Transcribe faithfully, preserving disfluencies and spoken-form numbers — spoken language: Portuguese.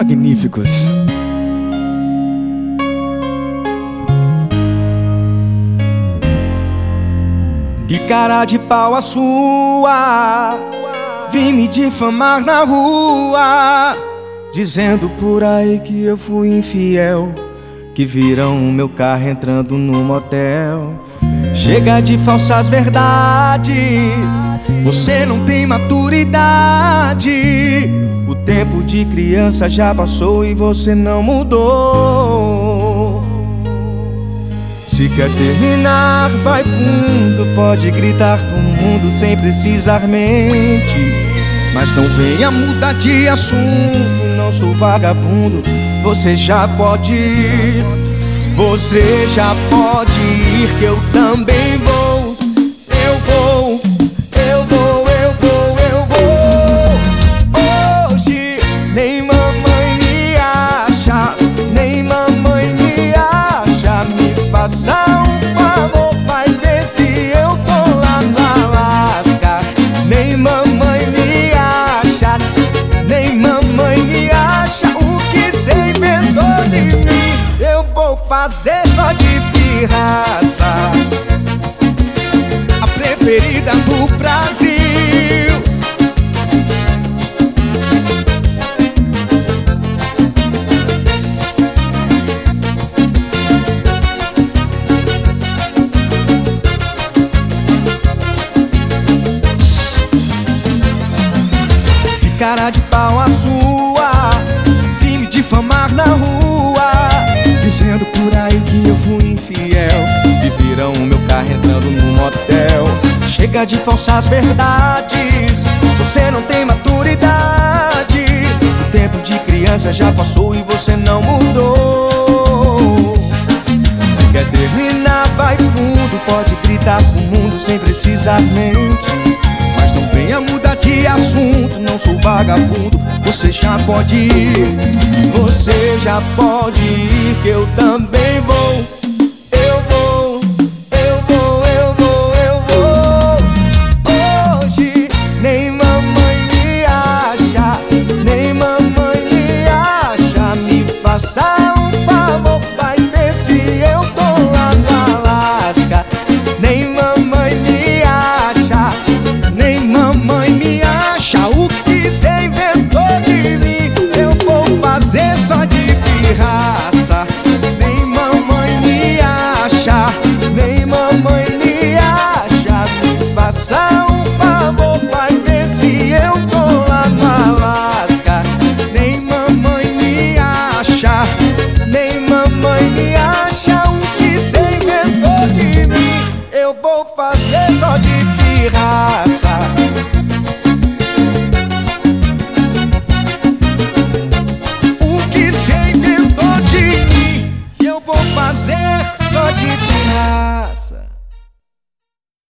magníficos. Que cara de pau a sua, vim me difamar na rua, dizendo por aí que eu fui infiel, que viram o meu carro entrando no motel. Chega de falsas verdades, você não tem maturidade. O tempo de criança já passou e você não mudou. Se quer terminar, vai fundo, pode gritar pro mundo sem precisar mente. Mas não venha mudar de assunto, não sou vagabundo, você já pode ir. Você já pode ir, que eu também vou. Eu vou, eu vou, eu vou, eu vou. Hoje nem mamãe me acha, nem mamãe me acha. Me faça um favor, vai ver se eu tô lá no Alasca. Nem mamãe me acha, nem mamãe me acha. O que cê inventou de mim eu vou fazer só de pirraça. A preferida do Brasil. Que cara de pau a sua, vim me difamar na rua, dizendo por aí que eu fui infiel, que viram o meu carro entrando no motel. Chega de falsas verdades, você não tem maturidade. O tempo de criança já passou e você não mudou. Se quer terminar, vai fundo, pode gritar pro mundo sem precisar mente. Mas não venha mudar de assunto, não sou vagabundo, você já pode ir. Você já pode ir, que eu também vou. Eu vou, eu vou, eu vou, eu vou. Hoje nem mamãe me acha, nem mamãe me acha. Me faça um favor, vai ver se eu tô lá no Alasca. Nem mamãe me acha, nem mamãe me acha. O que cê inventou de mim eu vou fazer só de pirraça. Nem mamãe me acha, nem mamãe me acha. Me faça um favor, vai ver se eu tô lá no Alasca. Nem mamãe me acha, nem mamãe me acha. O que cê inventou de mim eu vou fazer só de pirraça.